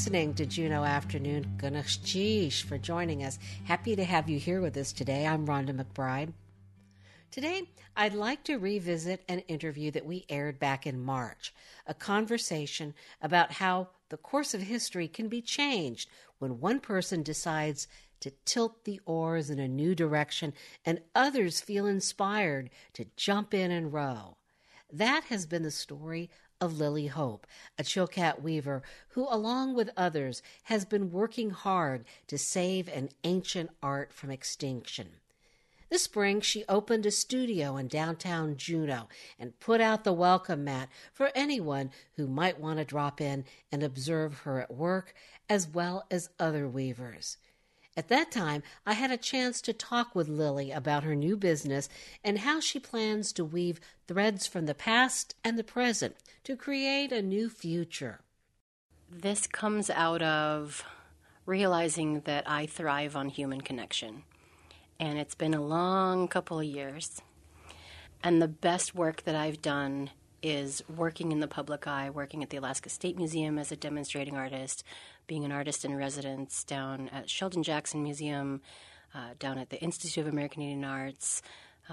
listening to Juneau Afternoon. Goodness, geesh, for joining us. Happy to have you here with us today. I'm Rhonda McBride. Today, I'd like to revisit an interview that we aired back in March, a conversation about how the course of history can be changed when one person decides to tilt the oars in a new direction and others feel inspired to jump in and row. That has been the story of Lily Hope, a Chilkat weaver who, along with others, has been working hard to save an ancient art from extinction. This spring, she opened a studio in downtown Juneau and put out the welcome mat for anyone who might want to drop in and observe her at work, as well as other weavers. At that time, I had a chance to talk with Lily about her new business and how she plans to weave threads from the past and the present to create a new future. This comes out of realizing that I thrive on human connection. And it's been a long couple of years. And the best work that I've done is working in the public eye, working at the Alaska State Museum as a demonstrating artist, being an artist in residence down at Sheldon Jackson Museum, down at the Institute of American Indian Arts,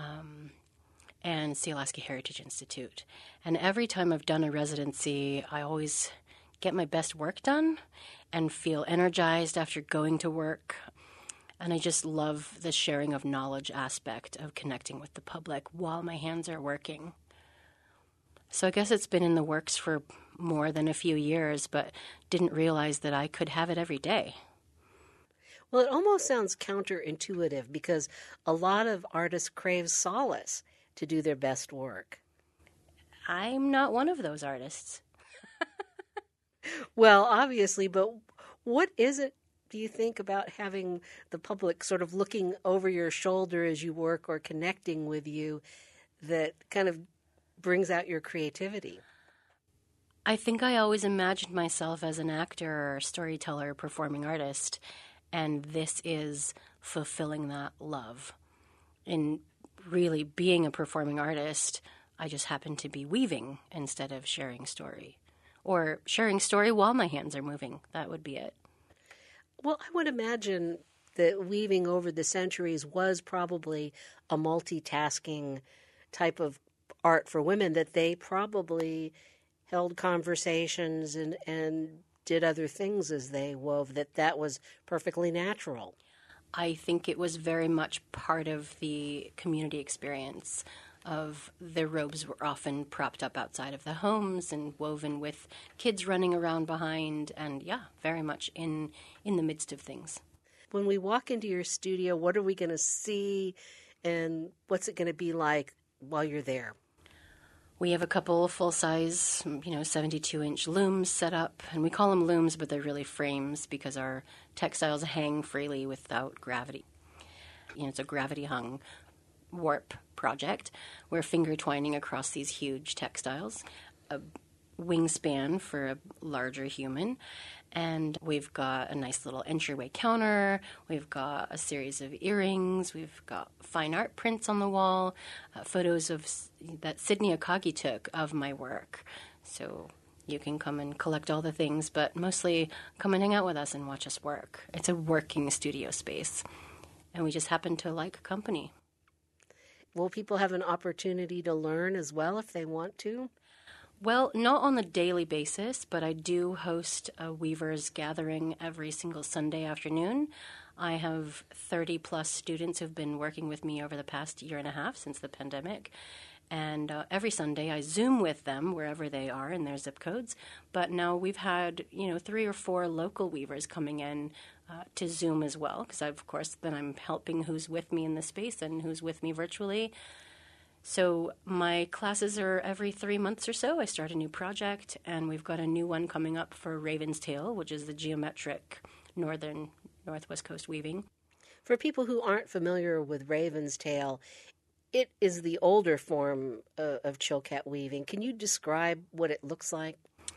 and the Alaska Heritage Institute. And every time I've done a residency, I always get my best work done and feel energized after going to work. And I just love the sharing of knowledge aspect of connecting with the public while my hands are working. So I guess it's been in the works for more than a few years, but didn't realize that I could have it every day. Well, it almost sounds counterintuitive because a lot of artists crave solace to do their best work. I'm not one of those artists. Well, obviously, but what is it, do you think, about having the public sort of looking over your shoulder as you work or connecting with you that kind of brings out your creativity? I think I always imagined myself as an actor or storyteller, performing artist, and this is fulfilling that love. In really being a performing artist, I just happen to be weaving instead of sharing story. Or sharing story while my hands are moving. That would be it. Well, I would imagine that weaving over the centuries was probably a multitasking type of art for women, that they probably held conversations and did other things as they wove, that was perfectly natural. I think it was very much part of the community experience of the robes were often propped up outside of the homes and woven with kids running around behind, and very much in the midst of things. When we walk into your studio, what are we going to see and what's it going to be like while you're there? We have a couple of full-size, 72-inch looms set up, and we call them looms, but they're really frames because our textiles hang freely without gravity. It's a gravity-hung warp project. We're finger twining across these huge textiles, a wingspan for a larger human, and we've got a nice little entryway counter. We've got a series of earrings. We've got fine art prints on the wall, photos that Sydney Akagi took of my work. So you can come and collect all the things, but mostly come and hang out with us and watch us work. It's a working studio space, and we just happen to like company. Will people have an opportunity to learn as well if they want to? Well, not on a daily basis, but I do host a weavers gathering every single Sunday afternoon. I have 30-plus students who've been working with me over the past year and a half since the pandemic. And every Sunday I Zoom with them wherever they are in their zip codes. But now we've had, 3 or 4 local weavers coming in to Zoom as well, because of course then I'm helping who's with me in the space and who's with me virtually. So my classes are every 3 months or so. I start a new project, and we've got a new one coming up for Raven's Tail, which is the geometric northwest coast weaving. For people who aren't familiar with Raven's Tail, it is the older form of Chilkat weaving. Can you describe what it looks like?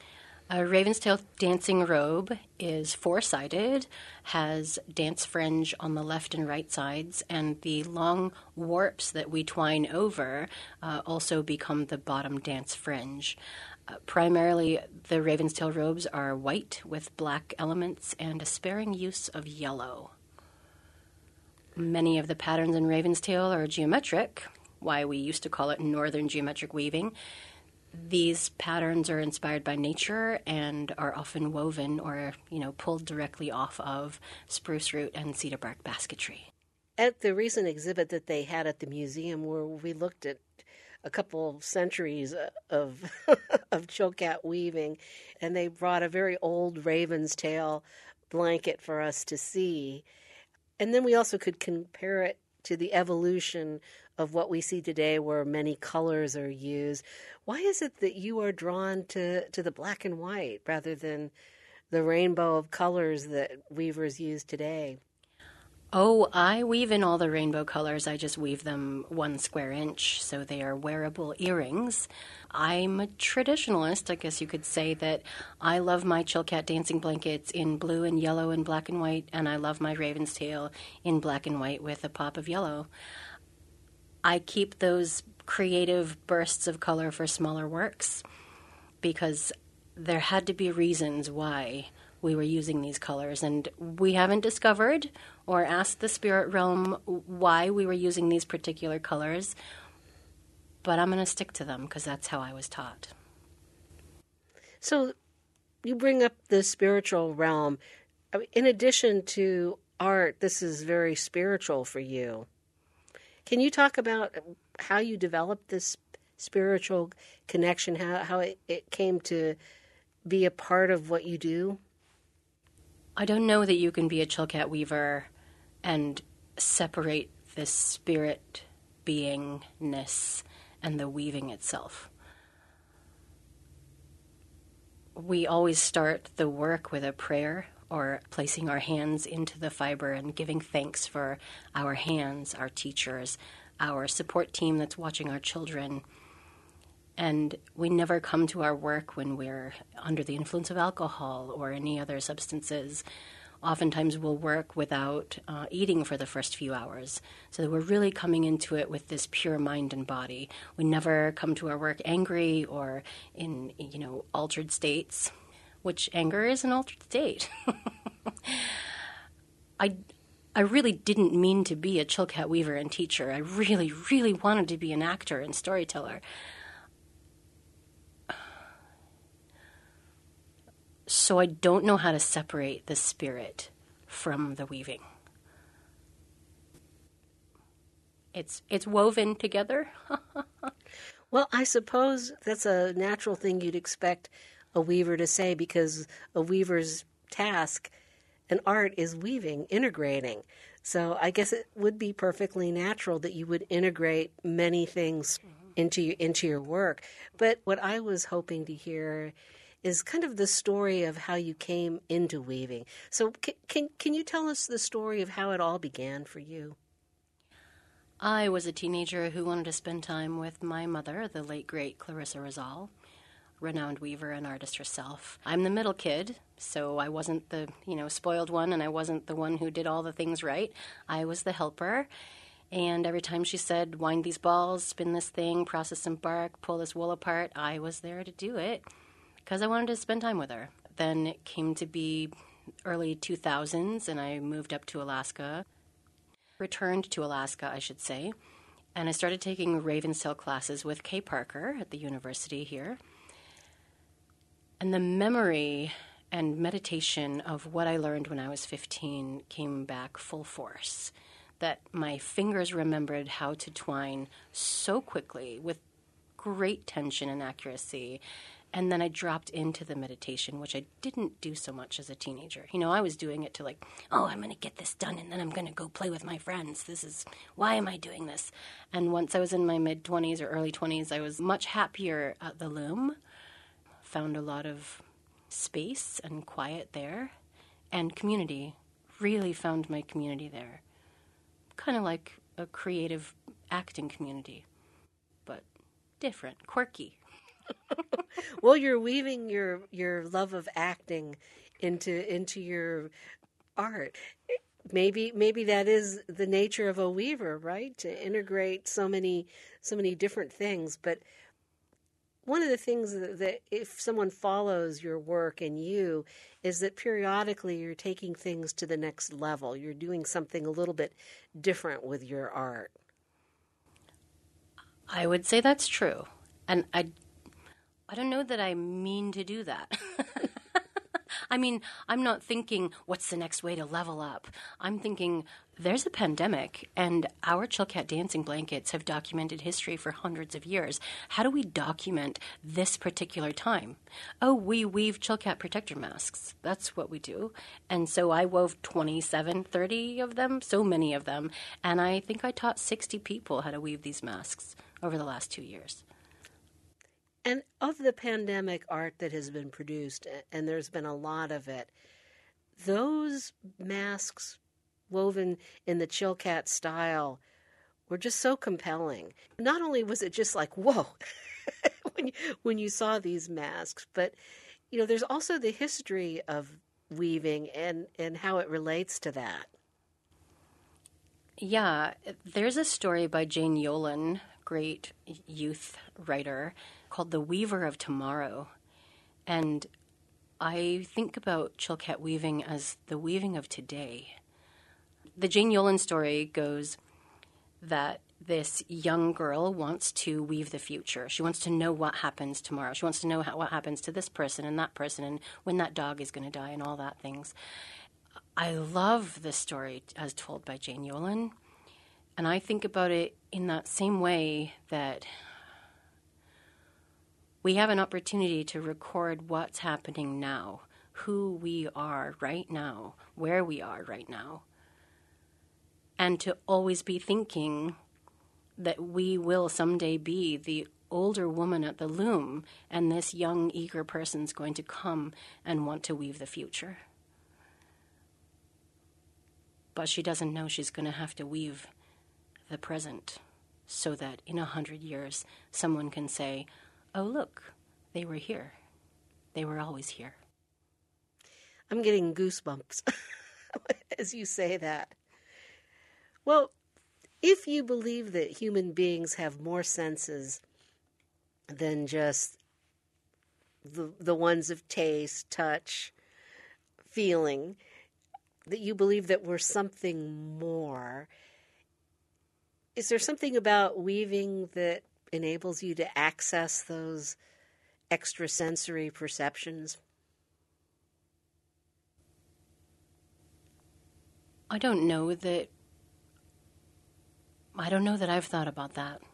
A Raven's-tail dancing robe is four-sided, has dance fringe on the left and right sides, and the long warps that we twine over also become the bottom dance fringe. Primarily, the Raven's-tail robes are white with black elements and a sparing use of yellow. Many of the patterns in Raven's-tail are geometric, why we used to call it northern geometric weaving. These patterns are inspired by nature and are often woven or, pulled directly off of spruce root and cedar bark basketry. At the recent exhibit that they had at the museum, where we looked at a couple of centuries of of Chilkat weaving, and they brought a very old raven's tail blanket for us to see. And then we also could compare it to the evolution of what we see today, where many colors are used. Why is it that you are drawn to the black and white rather than the rainbow of colors that weavers use today? Oh, I weave in all the rainbow colors. I just weave them 1 square inch, so they are wearable earrings. I'm a traditionalist, I guess you could say that I love my Chilkat dancing blankets in blue and yellow and black and white, and I love my Raven's tail in black and white with a pop of yellow. I keep those creative bursts of color for smaller works because there had to be reasons why we were using these colors, and we haven't discovered or asked the spirit realm why we were using these particular colors, but I'm going to stick to them because that's how I was taught. So you bring up the spiritual realm. I mean, in addition to art, this is very spiritual for you. Can you talk about how you developed this spiritual connection, how it came to be a part of what you do? I don't know that you can be a Chilkat weaver and separate the spirit beingness and the weaving itself. We always start the work with a prayer or placing our hands into the fiber and giving thanks for our hands, our teachers, our support team that's watching our children. And we never come to our work when we're under the influence of alcohol or any other substances. Oftentimes we'll work without eating for the first few hours, so that we're really coming into it with this pure mind and body. We never come to our work angry or in, altered states, which anger is an altered state. I really didn't mean to be a Chilkat weaver and teacher. I really, really wanted to be an actor and storyteller. So I don't know how to separate the spirit from the weaving. It's woven together. Well, I suppose that's a natural thing you'd expect a weaver to say, because a weaver's task in art is weaving, integrating. So I guess it would be perfectly natural that you would integrate many things into your work. But what I was hoping to hear is kind of the story of how you came into weaving. So can you tell us the story of how it all began for you? I was a teenager who wanted to spend time with my mother, the late, great Clarissa Rizal, renowned weaver and artist herself. I'm the middle kid, so I wasn't the, spoiled one, and I wasn't the one who did all the things right. I was the helper. And every time she said, wind these balls, spin this thing, process some bark, pull this wool apart, I was there to do it because I wanted to spend time with her. Then it came to be early 2000s, and I moved up to Alaska. Returned to Alaska, I should say, and I started taking Raven's-tail classes with Kay Parker at the university here. And the memory and meditation of what I learned when I was 15 came back full force, that my fingers remembered how to twine so quickly with great tension and accuracy. And then I dropped into the meditation, which I didn't do so much as a teenager. I was doing it to I'm going to get this done, and then I'm going to go play with my friends. Why am I doing this? And once I was in my mid-20s or early 20s, I was much happier at the loom, found a lot of space and quiet there, and community. Really found my community there. Kind of like a creative acting community, but different, quirky. Well, you're weaving your love of acting into your art. Maybe that is the nature of a weaver, right? To integrate so many different things. But one of the things that if someone follows your work and you is that periodically you're taking things to the next level. You're doing something a little bit different with your art. I would say that's true. And I don't know that I mean to do that. I mean, I'm not thinking, what's the next way to level up? I'm thinking, there's a pandemic, and our Chilkat dancing blankets have documented history for hundreds of years. How do we document this particular time? Oh, we weave Chilkat protector masks. That's what we do. And so I wove 27, 30 of them, so many of them. And I think I taught 60 people how to weave these masks over the last 2 years. And of the pandemic art that has been produced, and there's been a lot of it, those masks woven in the Chilkat style were just so compelling. Not only was it just like, whoa, when you saw these masks, but there's also the history of weaving and how it relates to that. Yeah, there's a story by Jane Yolen, great youth writer, called The Weaver of Tomorrow. And I think about Chilkat weaving as the weaving of today. The Jane Yolen story goes that this young girl wants to weave the future. She wants to know what happens tomorrow. She wants to know what happens to this person and when that dog is going to die and all that things. I love this story as told by Jane Yolen. And I think about it in that same way that we have an opportunity to record what's happening now, who we are right now, where we are right now, and to always be thinking that we will someday be the older woman at the loom, and this young, eager person's going to come and want to weave the future. But she doesn't know she's going to have to weave the present so that in 100 years someone can say, oh, look, they were here. They were always here. I'm getting goosebumps as you say that. Well, if you believe that human beings have more senses than just the ones of taste, touch, feeling, that you believe that we're something more, is there something about weaving that enables you to access those extrasensory perceptions? I don't know that I've thought about that.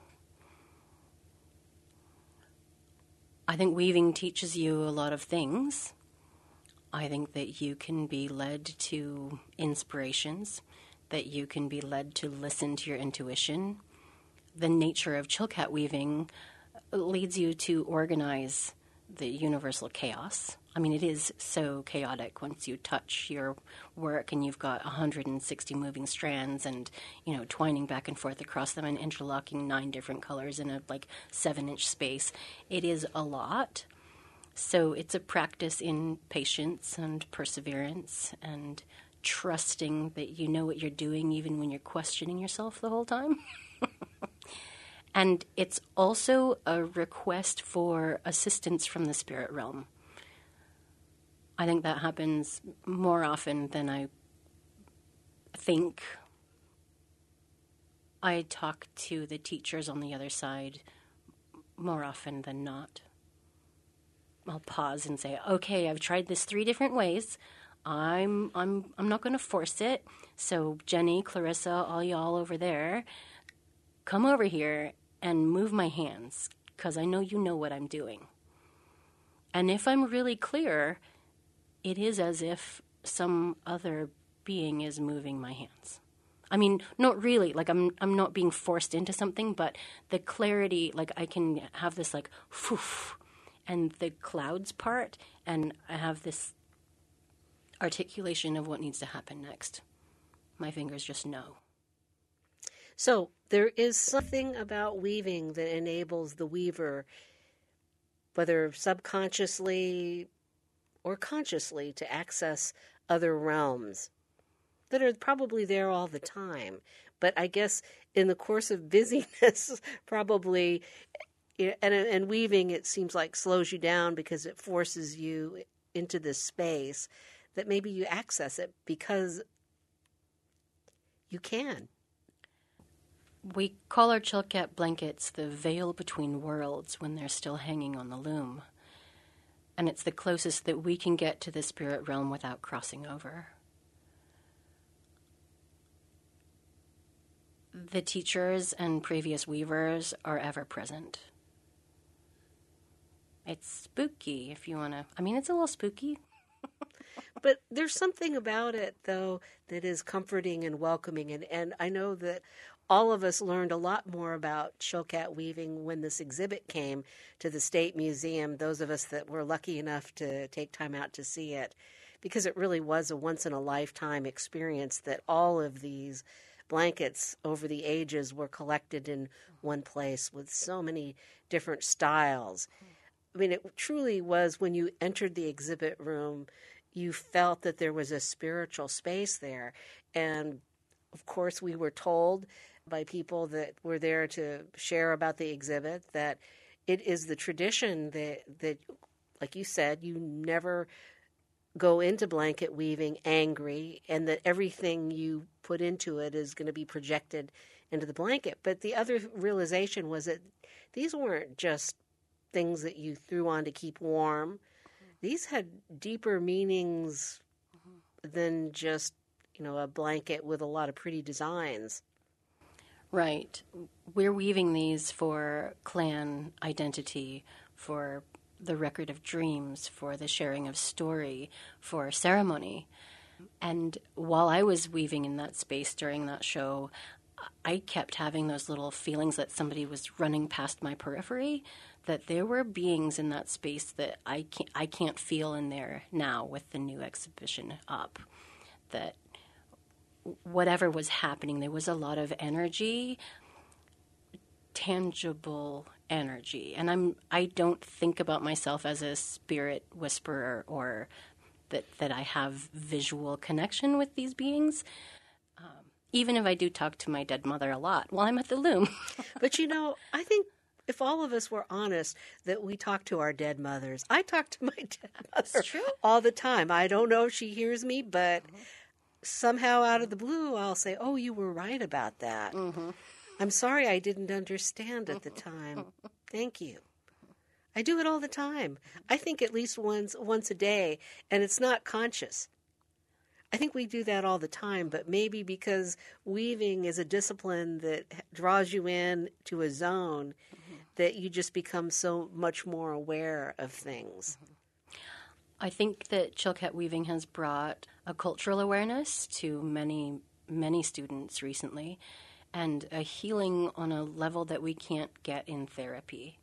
I think weaving teaches you a lot of things. I think that you can be led to inspirations, that you can be led to listen to your intuition. The nature of Chilkat weaving leads you to organize the universal chaos. I mean, it is so chaotic once you touch your work and you've got 160 moving strands and, twining back and forth across them and interlocking 9 different colors in a 7-inch space. It is a lot. So it's a practice in patience and perseverance and trusting that you know what you're doing even when you're questioning yourself the whole time. And it's also a request for assistance from the spirit realm. I think that happens more often than I think. I talk to the teachers on the other side more often than not. I'll pause and say, okay, I've tried this 3 different ways. I'm not going to force it. So Jenny, Clarissa, all y'all over there, come over here and move my hands because I know you know what I'm doing. And if I'm really clear, it is as if some other being is moving my hands. I mean, not really, I'm not being forced into something, but the clarity, I can have this poof, and the clouds part, and I have this articulation of what needs to happen next. My fingers just know. So there is something about weaving that enables the weaver whether subconsciously or consciously, to access other realms that are probably there all the time. But I guess in the course of busyness, probably, and weaving, it seems like slows you down because it forces you into this space that maybe you access it because you can. We call our Chilkat blankets the veil between worlds when they're still hanging on the loom. And it's the closest that we can get to the spirit realm without crossing over. The teachers and previous weavers are ever present. It's spooky if you want to. I mean, it's a little spooky. But there's something about it, though, that is comforting and welcoming. And I know that all of us learned a lot more about Chilkat weaving when this exhibit came to the State Museum, those of us that were lucky enough to take time out to see it, because it really was a once-in-a-lifetime experience that all of these blankets over the ages were collected in one place with so many different styles. I mean, it truly was, when you entered the exhibit room, you felt that there was a spiritual space there. And, of course, we were told by people that were there to share about the exhibit that it is the tradition that, like you said, you never go into blanket weaving angry, and that everything you put into it is going to be projected into the blanket. But the other realization was that these weren't just things that you threw on to keep warm. These had deeper meanings than just, a blanket with a lot of pretty designs. Right. We're weaving these for clan identity, for the record of dreams, for the sharing of story, for ceremony. And while I was weaving in that space during that show, I kept having those little feelings that somebody was running past my periphery, that there were beings in that space that I can't feel in there now with the new exhibition up. That whatever was happening, there was a lot of energy, tangible energy. And I don't think about myself as a spirit whisperer or that I have visual connection with these beings. Even if I do talk to my dead mother a lot while I'm at the loom. But I think if all of us were honest, that we talk to our dead mothers. I talk to my dead mother all the time. I don't know if she hears me, but somehow out of the blue, I'll say, "Oh, you were right about that. Mm-hmm. I'm sorry I didn't understand at the time. Thank you." I do it all the time. I think at least once a day, and it's not conscious. I think we do that all the time, but maybe because weaving is a discipline that draws you in to a zone, that you just become so much more aware of things. I think that Chilkat weaving has brought a cultural awareness to many, many students recently, and a healing on a level that we can't get in therapy.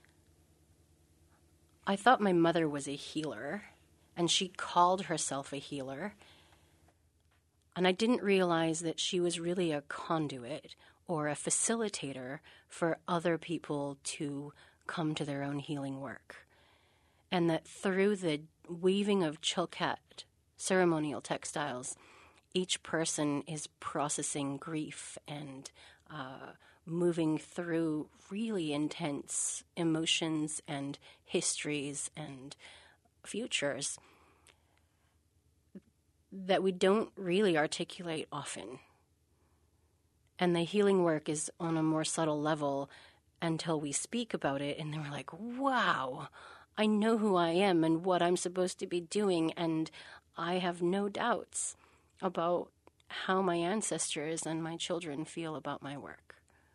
I thought my mother was a healer, and she called herself a healer. And I didn't realize that she was really a conduit or a facilitator for other people to come to their own healing work. And that through the weaving of Chilkat ceremonial textiles, each person is processing grief and moving through really intense emotions and histories and futures that we don't really articulate often. And the healing work is on a more subtle level until we speak about it, and then we're like, wow, I know who I am and what I'm supposed to be doing, and I have no doubts about how my ancestors and my children feel about my work.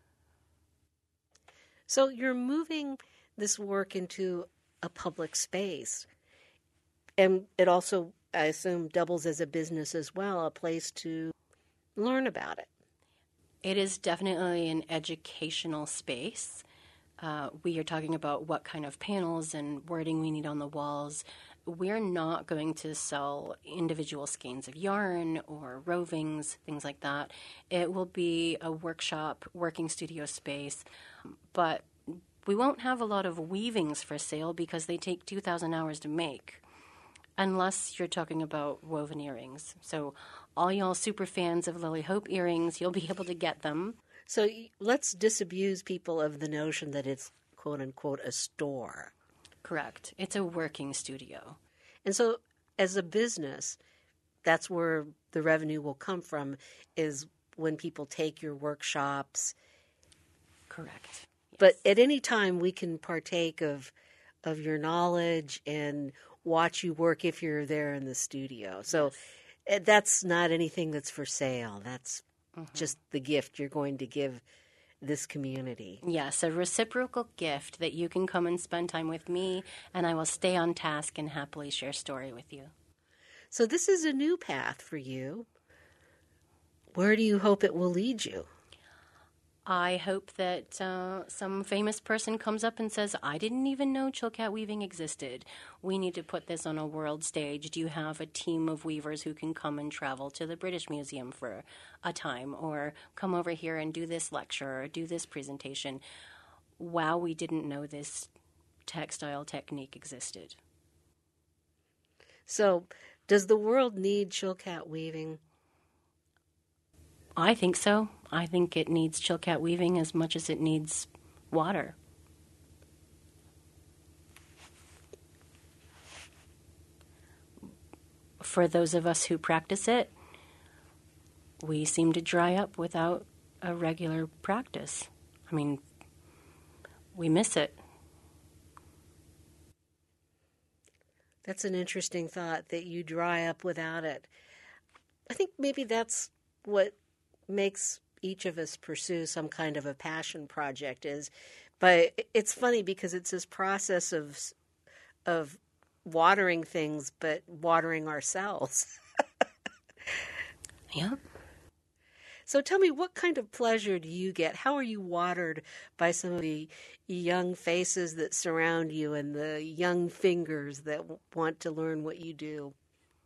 So you're moving this work into a public space, and it also, I assume, doubles as a business as well, a place to learn about it. It is definitely an educational space. We are talking about what kind of panels and wording we need on the walls. We're not going to sell individual skeins of yarn or rovings, things like that. It will be a workshop, working studio space, but We won't have a lot of weavings for sale because they take 2,000 hours to make, unless you're talking about woven earrings. So all y'all super fans of Lily Hope earrings, you'll be able to get them. So let's disabuse people of the notion that it's quote unquote a store. Correct. It's a working studio. And so as a business, that's where the revenue will come from, is when people take your workshops. Correct. Yes. But at any time we can partake of your knowledge and watch you work if you're there in the studio. So that's not anything that's for sale. That's just the gift you're going to give this community. Yes, a reciprocal gift that you can come and spend time with me, and I will stay on task and happily share story with you. So this is a new path for you. Where do you hope it will lead you? I hope that some famous person comes up and says, I didn't even know Chilkat weaving existed. We need to put this on a world stage. Do you have a team of weavers who can come and travel to the British Museum for a time, or come over here and do this lecture or do this presentation? Wow, we didn't know this textile technique existed. So does the world need Chilkat weaving? I think so. I think it needs Chilkat weaving as much as it needs water. For those of us who practice it, we seem to dry up without a regular practice. I mean, we miss it. That's an interesting thought, that you dry up without it. I think maybe that's what makes each of us pursue some kind of a passion project is, but it's funny because it's this process of watering things, but watering ourselves. Yeah. So tell me, what kind of pleasure do you get? How are you watered by some of the young faces that surround you and the young fingers that want to learn what you do?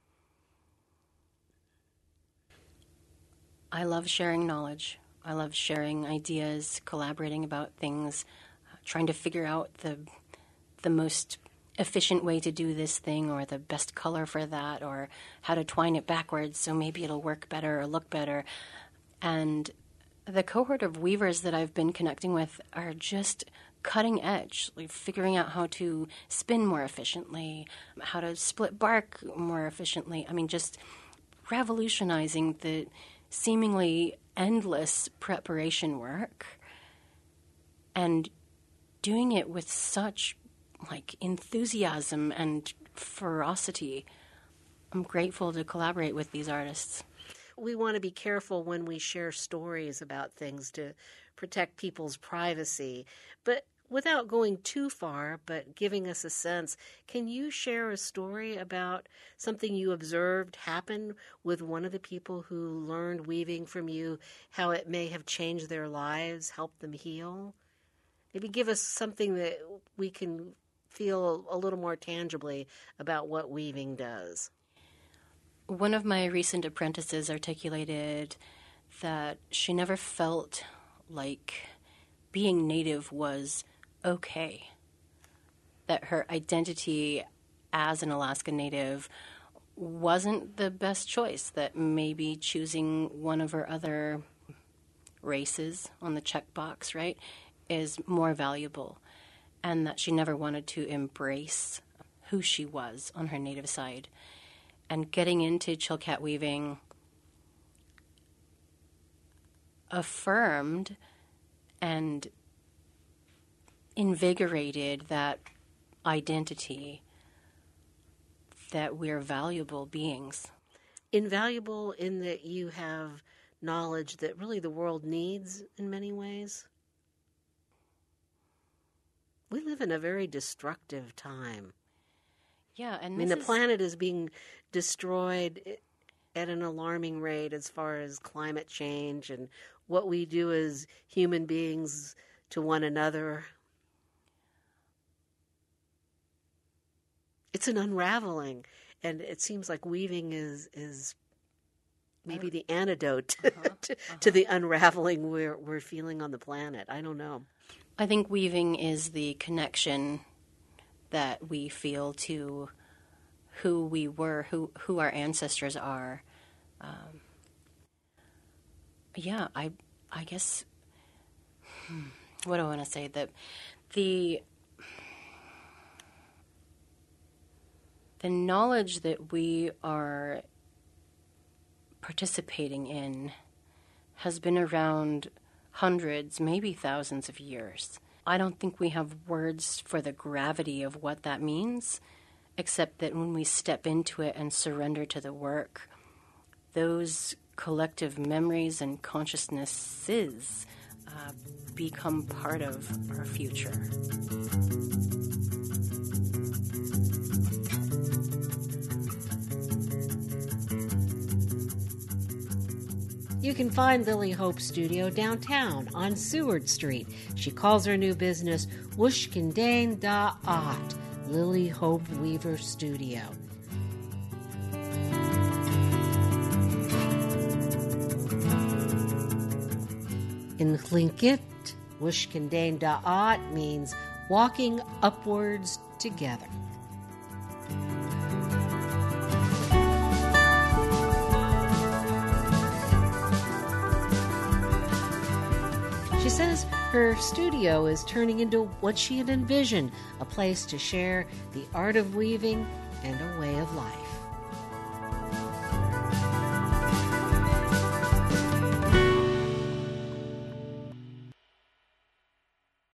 I love sharing knowledge. I love sharing ideas, collaborating about things, trying to figure out the most efficient way to do this thing, or the best color for that, or how to twine it backwards so maybe it'll work better or look better. And the cohort of weavers that I've been connecting with are just cutting edge, like figuring out how to spin more efficiently, how to split bark more efficiently. I mean, just revolutionizing the seemingly endless preparation work and doing it with such enthusiasm and ferocity. I'm grateful to collaborate with these artists. We want to be careful when we share stories about things to protect people's privacy, but without going too far, but giving us a sense, can you share a story about something you observed happen with one of the people who learned weaving from you, how it may have changed their lives, helped them heal? Maybe give us something that we can feel a little more tangibly about what weaving does. One of my recent apprentices articulated that she never felt like being Native was okay, that her identity as an Alaska Native wasn't the best choice, that maybe choosing one of her other races on the checkbox, right, is more valuable, and that she never wanted to embrace who she was on her Native side. And getting into Chilkat weaving affirmed and invigorated that identity, that we're valuable beings. Invaluable in that you have knowledge that really the world needs in many ways. We live in a very destructive time. Yeah, and the planet is being destroyed at an alarming rate as far as climate change and what we do as human beings to one another. It's an unraveling, and it seems like weaving is maybe the antidote to the unraveling we're feeling on the planet. I don't know. I think weaving is the connection that we feel to who we were, who our ancestors are. I guess, what do I want to say? That the knowledge that we are participating in has been around hundreds, maybe thousands of years. I don't think we have words for the gravity of what that means, except that when we step into it and surrender to the work, those collective memories and consciousnesses become part of our future. You can find Lily Hope's studio downtown on Seward Street. She calls her new business Wushkindane Da Art, Lily Hope Weaver Studio. In Tlingit, Wushkindane Da Art means walking upwards together. She says her studio is turning into what she had envisioned, a place to share the art of weaving and a way of life.